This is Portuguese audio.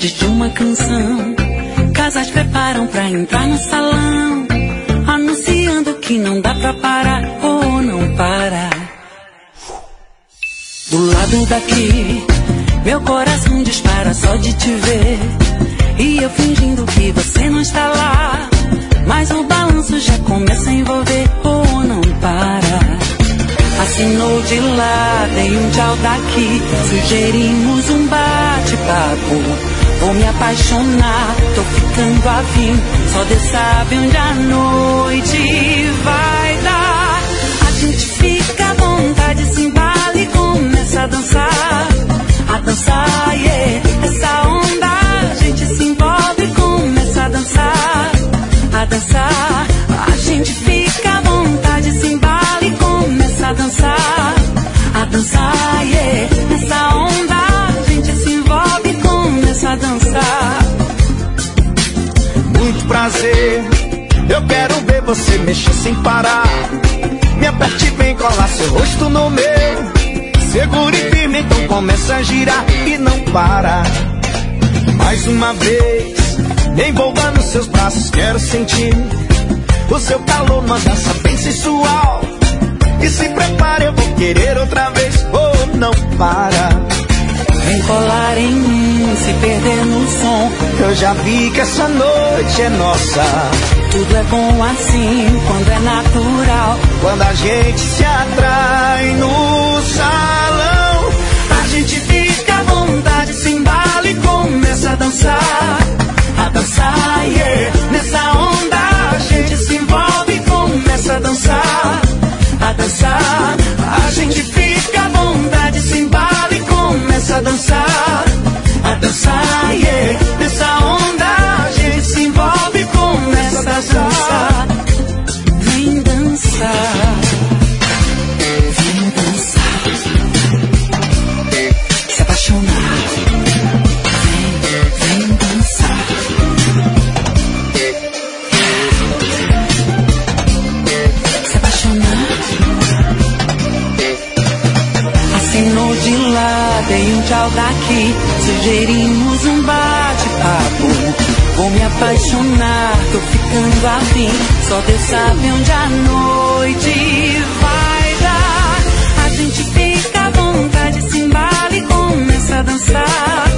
acordes de uma canção. Casais preparam pra entrar no salão, anunciando que não dá pra parar ou não para. Do lado daqui, meu coração dispara só de te ver. E eu fingindo que você não está lá, mas o balanço já começa a envolver ou não para. Assinou de lá, dei um tchau daqui, sugerimos um bate-papo. Vou me apaixonar, tô ficando afim, só Deus sabe onde a noite vai dar. A gente fica à vontade, se embala e começa a dançar, yeah. Essa onda, a gente se envolve e começa a dançar, a gente fica à vontade, se embala e começa a dançar, yeah. Essa onda, a gente se envolve e começa a dançar. Muito prazer, eu quero ver você mexer sem parar. Me aperte bem, colar seu rosto no meu. Segure firme, então começa a girar e não para. Mais uma vez, me envolva nos seus braços, quero sentir o seu calor numa dança bem sensual. E se prepare, eu vou querer outra vez, oh, não para. Vem colar em mim, se perder no som. Eu já vi que essa noite é nossa. Tudo é bom assim, quando é natural. Quando a gente se atrai no salão, a gente fica à vontade, se embala e começa a dançar, yeah. Nessa onda, a gente se envolve e começa a dançar, a gente fica à vontade, se embala e começa a dançar, yeah. Nessa onda, a gente se envolve e começa a dançar. Vem dançar, vem dançar, se apaixonar. Vem dançar, se apaixonar. Assinou de lá, dei um tchau daqui, sugerimos um bate-papo. Vou me apaixonar, tô ficando afim, só Deus sabe onde a noite vai dar. A gente fica à vontade, se embala e começa a dançar,